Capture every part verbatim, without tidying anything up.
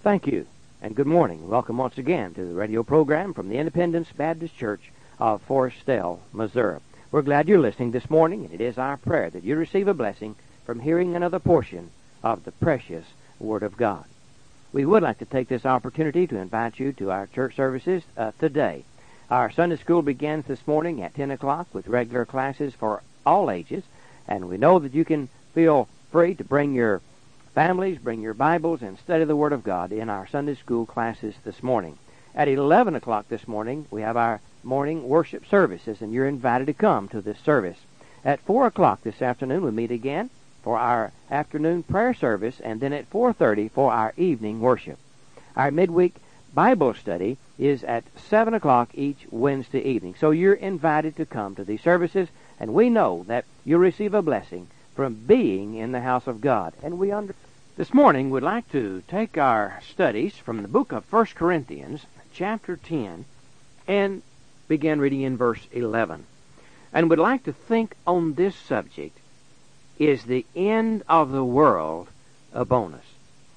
thank you, and good morning. Welcome once again to the radio program from the Independence Baptist Church of Forestell, Missouri. We're glad you're listening this morning, and it is our prayer that you receive a blessing from hearing another portion of the precious Word of God. We would like to take this opportunity to invite you to our church services uh, today. Our Sunday school begins this morning at ten o'clock with regular classes for all ages, and we know that you can feel free to bring your families, bring your Bibles, and study the Word of God in our Sunday school classes this morning. At eleven o'clock this morning, we have our morning worship services, and you're invited to come to this service. At four o'clock this afternoon, we meet again for our afternoon prayer service, and then at four thirty for our evening worship. Our midweek Bible study is at seven o'clock each Wednesday evening. So you're invited to come to these services, and we know that you'll receive a blessing from being in the house of God. And we under This morning we'd like to take our studies from the book of First Corinthians, chapter ten, and begin reading in verse eleven. And we'd like to think on this subject: is the end of the world upon us?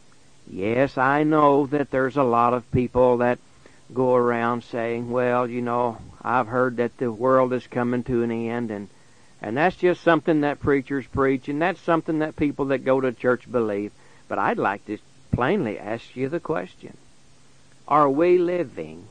Yes, I know that there's a lot of people that go around saying, well, you know, I've heard that the world is coming to an end, and And that's just something that preachers preach, and that's something that people that go to church believe. But I'd like to plainly ask you the question: are we living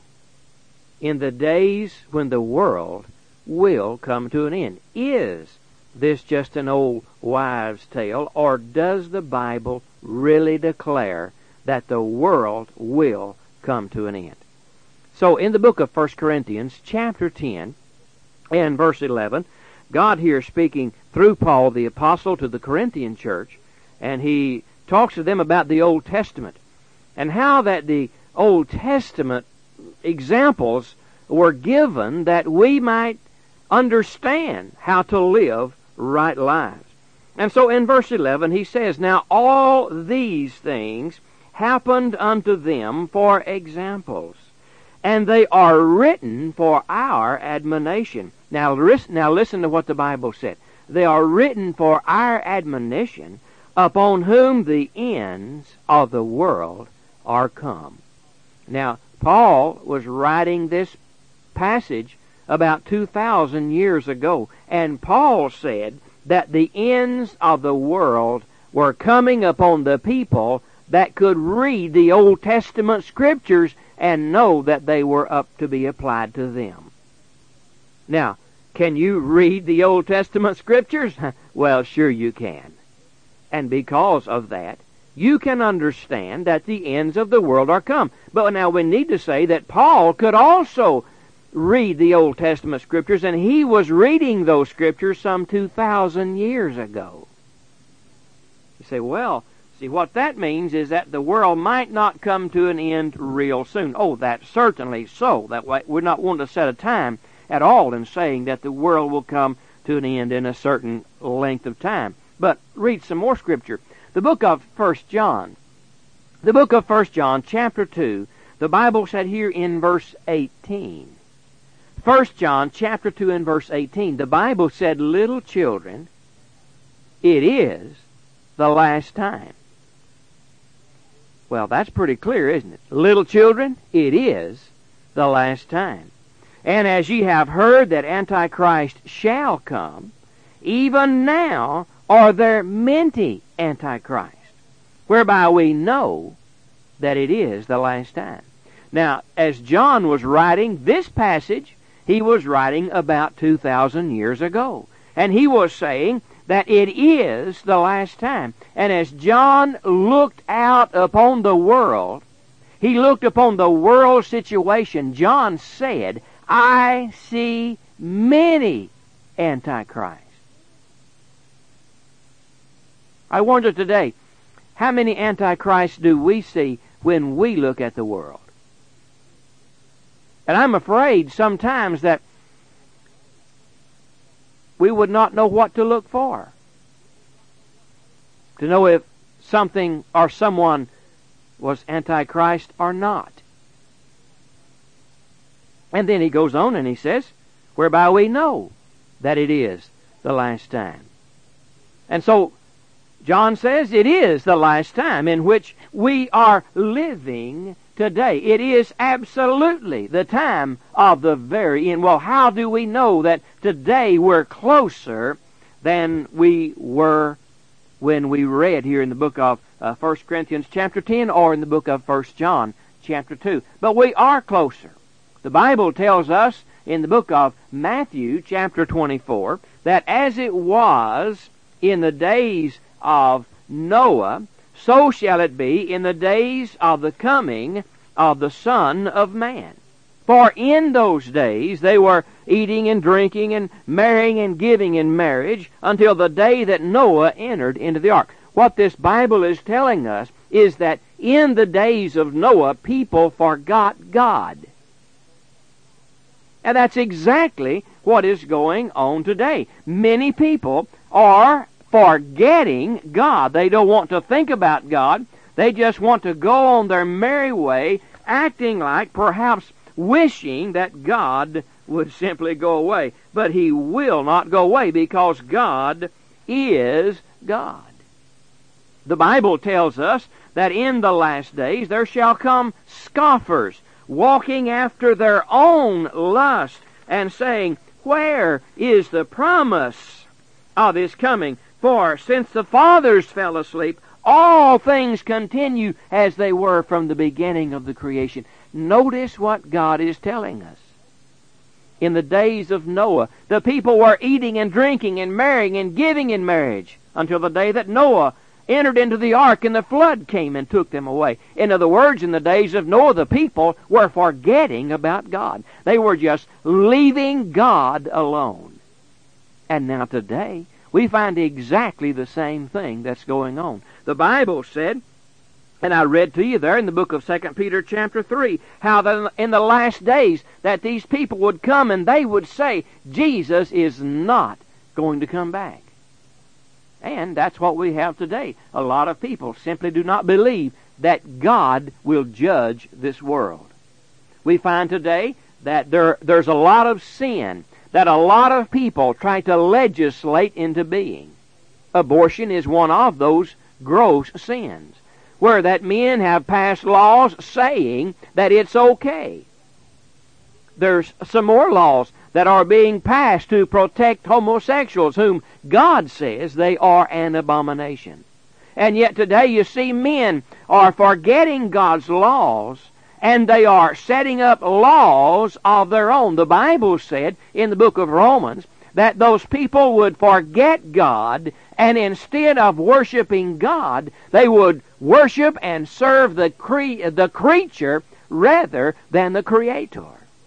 in the days when the world will come to an end? Is this just an old wives' tale, or does the Bible really declare that the world will come to an end? So in the book of First Corinthians, chapter ten, and verse eleven, God here speaking through Paul the apostle to the Corinthian church, and he talks to them about the Old Testament and how that the Old Testament examples were given that we might understand how to live right lives. And so in verse eleven he says, now all these things happened unto them for examples, and they are written for our admonition. Now, now listen to what the Bible said. They are written for our admonition, upon whom the ends of the world are come. Now, Paul was writing this passage about two thousand years ago, and Paul said that the ends of the world were coming upon the people that could read the Old Testament scriptures and know that they were up to be applied to them. Now, can you read the Old Testament scriptures? Well, sure you can. And because of that, you can understand that the ends of the world are come. But now we need to say that Paul could also read the Old Testament scriptures, and he was reading those scriptures some two thousand years ago. You say, well, see, what that means is that the world might not come to an end real soon. Oh, that's certainly so. That way, we're not wanting to set a time at all in saying that the world will come to an end in a certain length of time. But read some more scripture. The book of First John. The book of First John, chapter two, the Bible said here in verse eighteen. First John, chapter two, and verse eighteen, the Bible said, little children, it is the last time. Well, that's pretty clear, isn't it? Little children, it is the last time. And as ye have heard that Antichrist shall come, even now are there many Antichrists, whereby we know that it is the last time. Now, as John was writing this passage, he was writing about two thousand years ago. And he was saying that it is the last time. And as John looked out upon the world, he looked upon the world situation, John said, I see many Antichrists. I wonder today, how many Antichrists do we see when we look at the world? And I'm afraid sometimes that we would not know what to look for, to know if something or someone was Antichrist or not. And then he goes on and he says, whereby we know that it is the last time. And so John says it is the last time in which we are living today. It is absolutely the time of the very end. Well, how do we know that today we're closer than we were when we read here in the book of uh, First Corinthians chapter ten or in the book of First John chapter two? But we are closer. The Bible tells us in the book of Matthew chapter twenty-four that as it was in the days of Noah, so shall it be in the days of the coming of the Son of Man. For in those days they were eating and drinking and marrying and giving in marriage until the day that Noah entered into the ark. What this Bible is telling us is that in the days of Noah, people forgot God. And that's exactly what is going on today. Many people are forgetting God. They don't want to think about God. They just want to go on their merry way, acting like, perhaps wishing that God would simply go away. But He will not go away because God is God. The Bible tells us that in the last days there shall come scoffers, walking after their own lust, and saying, where is the promise of His coming? For since the fathers fell asleep, all things continue as they were from the beginning of the creation. Notice what God is telling us. In the days of Noah, the people were eating and drinking and marrying and giving in marriage until the day that Noah entered into the ark and the flood came and took them away. In other words, in the days of Noah, the people were forgetting about God. They were just leaving God alone. And now today, we find exactly the same thing that's going on. The Bible said, and I read to you there in the book of Second Peter chapter three, how that in the last days that these people would come and they would say, Jesus is not going to come back. And that's what we have today. A lot of people simply do not believe that God will judge this world. We find today that there, there's a lot of sin that a lot of people try to legislate into being. Abortion is one of those gross sins, where that men have passed laws saying that it's okay. There's some more laws that are being passed to protect homosexuals, whom God says they are an abomination. And yet today you see men are forgetting God's laws, and they are setting up laws of their own. The Bible said in the book of Romans that those people would forget God, and instead of worshiping God, they would worship and serve the cre- the creature rather than the Creator.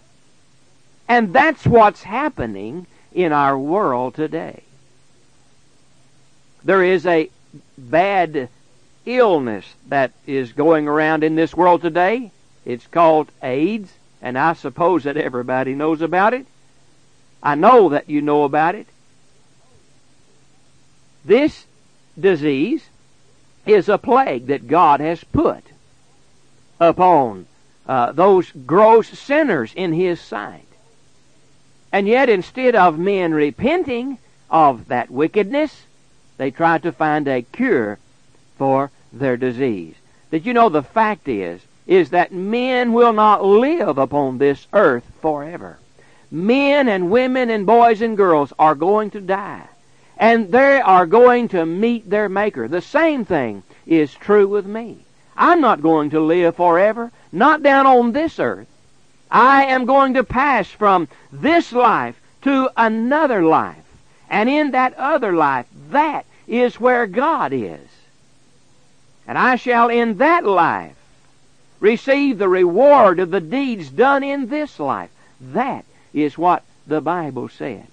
And that's what's happening in our world today. There is a bad illness that is going around in this world today. It's called AIDS, and I suppose that everybody knows about it. I know that you know about it. This disease is a plague that God has put upon uh, those gross sinners in His sight. And yet, instead of men repenting of that wickedness, they try to find a cure for their disease. Did you know the fact is, is that men will not live upon this earth forever. Men and women and boys and girls are going to die. And they are going to meet their Maker. The same thing is true with me. I'm not going to live forever, not down on this earth. I am going to pass from this life to another life. And in that other life, that is where God is. And I shall in that life receive the reward of the deeds done in this life. That is what the Bible said.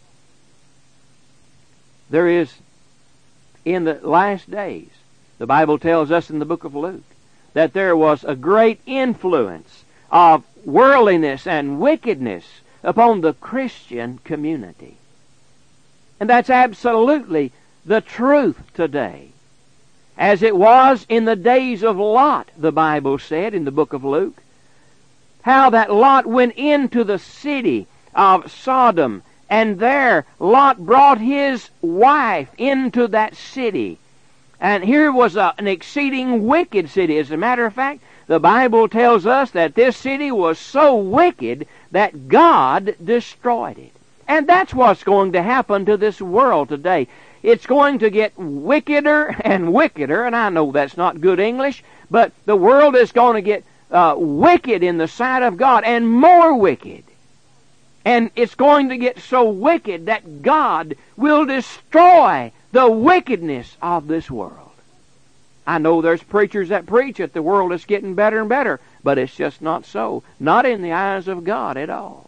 There is, in the last days, the Bible tells us in the book of Luke, that there was a great influence of worldliness and wickedness upon the Christian community. And that's absolutely the truth today. As it was in the days of Lot, the Bible said in the book of Luke, how that Lot went into the city of Sodom, and there Lot brought his wife into that city, And here was a, an exceeding wicked city. As a matter of fact, the Bible tells us that this city was so wicked that God destroyed it. And that's what's going to happen to this world today. It's going to get wickeder and wickeder, and I know that's not good English, but the world is going to get uh, wicked in the sight of God, and more wicked. And it's going to get so wicked that God will destroy the wickedness of this world. I know there's preachers that preach that the world is getting better and better, but it's just not so. Not in the eyes of God at all.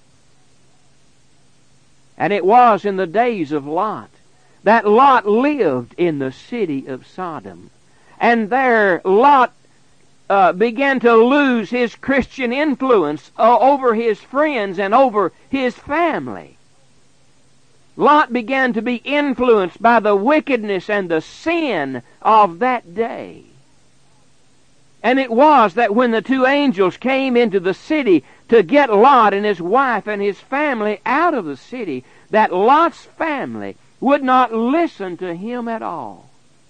And it was in the days of Lot that Lot lived in the city of Sodom. And there Lot uh, began to lose his Christian influence uh, over his friends and over his family. Lot began to be influenced by the wickedness and the sin of that day. And it was that when the two angels came into the city to get Lot and his wife and his family out of the city, that Lot's family would not listen to him at all.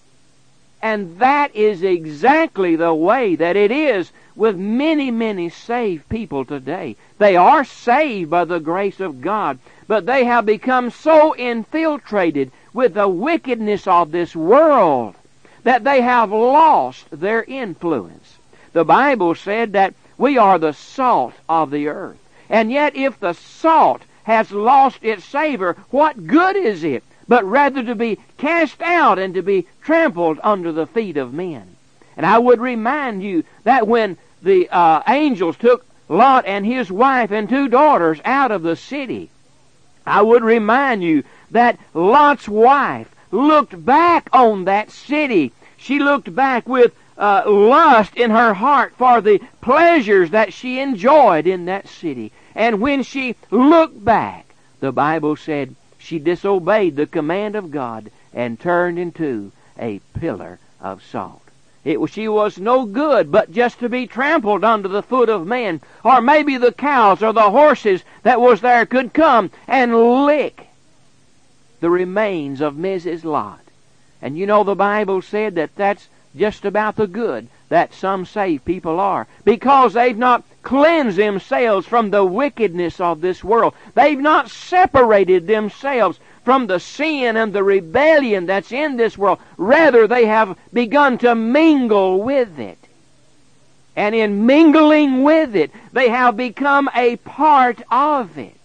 And that is exactly the way that it is with many, many saved people today. They are saved by the grace of God, but they have become so infiltrated with the wickedness of this world that they have lost their influence. The Bible said that we are the salt of the earth. And yet if the salt has lost its savor, what good is it? But rather to be cast out and to be trampled under the feet of men. And I would remind you that when the uh, angels took Lot and his wife and two daughters out of the city, I would remind you that Lot's wife looked back on that city. She looked back with uh, lust in her heart for the pleasures that she enjoyed in that city. And when she looked back, the Bible said, she disobeyed the command of God and turned into a pillar of salt. It was, she was no good but just to be trampled under the foot of men. Or maybe the cows or the horses that was there could come and lick the remains of Missus Lot. And you know the Bible said that that's just about the good that some saved people are. Because they've not cleansed themselves from the wickedness of this world. They've not separated themselves from the sin and the rebellion that's in this world. Rather, they have begun to mingle with it. And in mingling with it, they have become a part of it.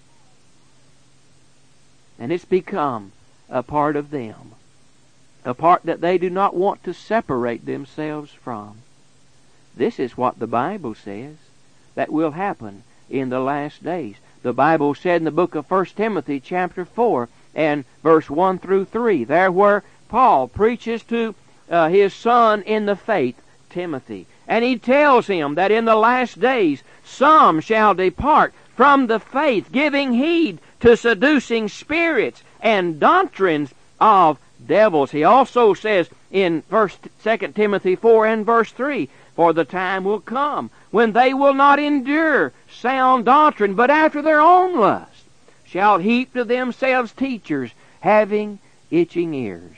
And it's become a part of them. A part that they do not want to separate themselves from. This is what the Bible says that will happen in the last days. The Bible said in the book of First Timothy chapter four and verse one through three, there where Paul preaches to uh, his son in the faith, Timothy. And he tells him that in the last days some shall depart from the faith, giving heed to seducing spirits and doctrines of devils. He also says in First, Second Timothy four and verse three, for the time will come when they will not endure sound doctrine, but after their own lust shall heap to themselves teachers having itching ears.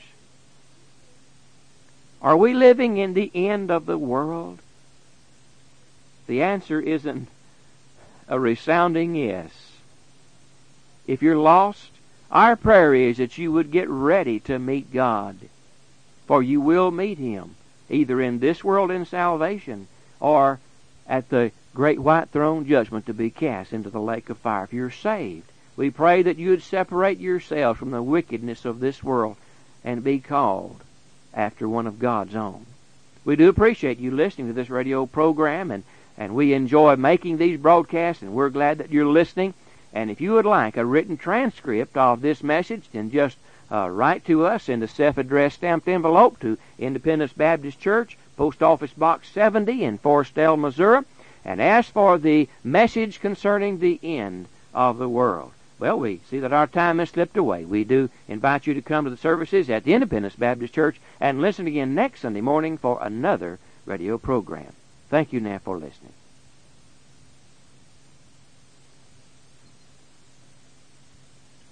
Are we living in the end of the world? The answer isn't a resounding yes. If you're lost, our prayer is that you would get ready to meet God. For you will meet Him, either in this world in salvation, or at the great white throne judgment to be cast into the lake of fire. If you're saved, we pray that you would separate yourself from the wickedness of this world and be called after one of God's own. We do appreciate you listening to this radio program, and, and we enjoy making these broadcasts, and we're glad that you're listening. And if you would like a written transcript of this message, then just uh, write to us in the self-addressed stamped envelope to Independence Baptist Church, Post Office Box seventy in Forestell, Missouri, and ask for the message concerning the end of the world. Well, we see that our time has slipped away. We do invite you to come to the services at the Independence Baptist Church and listen again next Sunday morning for another radio program. Thank you now for listening.